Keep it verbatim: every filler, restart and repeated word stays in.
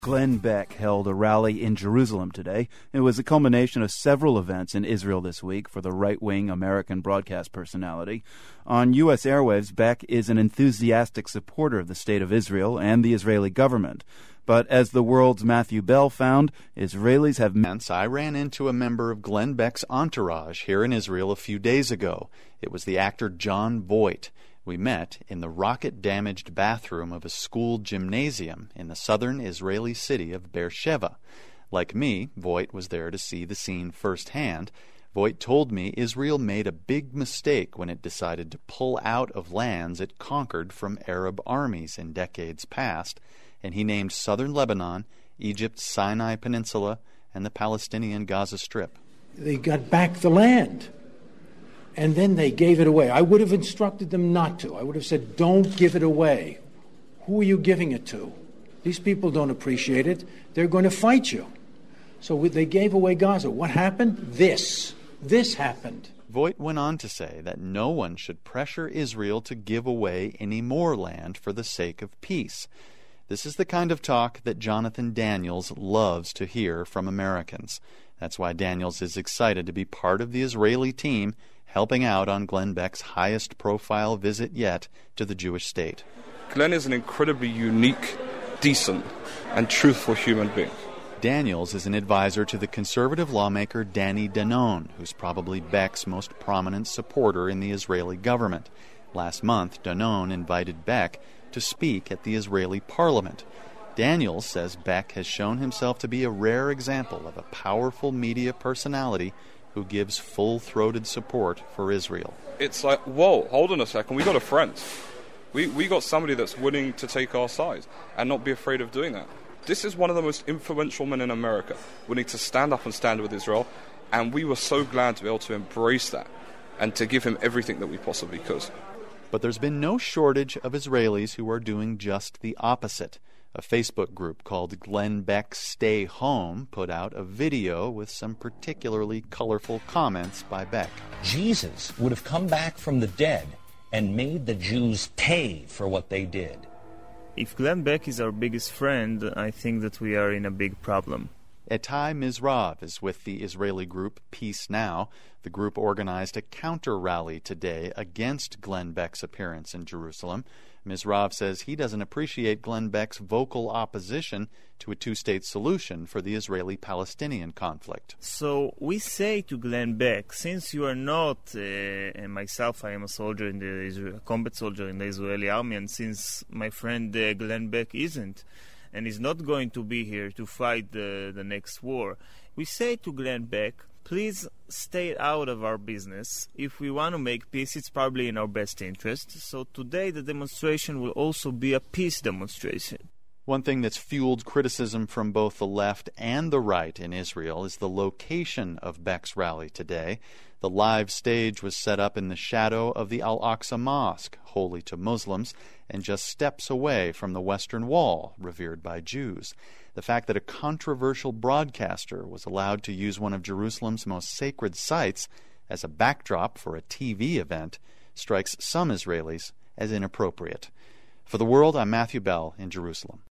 Glenn Beck held a rally in Jerusalem today. It was a culmination of several events in Israel this week for the right-wing American broadcast personality. On U S airwaves, Beck is an enthusiastic supporter of the State of Israel and the Israeli government. But as the world's Matthew Bell found, Israelis have... I ran into a member of Glenn Beck's entourage here in Israel a few days ago. It was the actor Jon Voight. We met in the rocket-damaged bathroom of a school gymnasium in the southern Israeli city of Beersheba. Like me, Voight was there to see the scene firsthand. Voight told me Israel made a big mistake when it decided to pull out of lands it conquered from Arab armies in decades past, and he named southern Lebanon, Egypt's Sinai Peninsula, and the Palestinian Gaza Strip. They got back the land. And then they gave it away. I would have instructed them not to. I would have said, don't give it away. Who are you giving it to? These people don't appreciate it. They're going to fight you. So they gave away Gaza. What happened? This. This happened. Voight went on to say that no one should pressure Israel to give away any more land for the sake of peace. This is the kind of talk that Jonathan Daniels loves to hear from Americans. That's why Daniels is excited to be part of the Israeli team helping out on Glenn Beck's highest-profile visit yet to the Jewish state. Glenn is an incredibly unique, decent, and truthful human being. Daniels is an advisor to the conservative lawmaker Danny Danon, who's probably Beck's most prominent supporter in the Israeli government. Last month, Danon invited Beck to speak at the Israeli parliament. Daniels says Beck has shown himself to be a rare example of a powerful media personality who gives full-throated support for Israel. It's like, whoa, hold on a second, we got a friend. We we got somebody that's willing to take our side and not be afraid of doing that. This is one of the most influential men in America, willing to stand up and stand with Israel, and we were so glad to be able to embrace that and to give him everything that we possibly could. But there's been no shortage of Israelis who are doing just the opposite. A Facebook group called Glenn Beck Stay Home put out a video with some particularly colorful comments by Beck. Jesus would have come back from the dead and made the Jews pay for what they did. If Glenn Beck is our biggest friend, I think that we are in a big problem. Etai Mizrav is with the Israeli group Peace Now. The group organized a counter-rally today against Glenn Beck's appearance in Jerusalem. Mizrav says he doesn't appreciate Glenn Beck's vocal opposition to a two-state solution for the Israeli-Palestinian conflict. So we say to Glenn Beck, since you are not, uh, and myself, I am a soldier in the Israel, a combat soldier in the Israeli army, and since my friend uh, Glenn Beck isn't, and is not going to be here to fight the, the next war, we say to Glenn Beck, please stay out of our business. If we want to make peace, it's probably in our best interest. So today the demonstration will also be a peace demonstration. One thing that's fueled criticism from both the left and the right in Israel is the location of Beck's rally today. The live stage was set up in the shadow of the Al-Aqsa Mosque, holy to Muslims, and just steps away from the Western Wall, revered by Jews. The fact that a controversial broadcaster was allowed to use one of Jerusalem's most sacred sites as a backdrop for a T V event strikes some Israelis as inappropriate. For The World, I'm Matthew Bell in Jerusalem.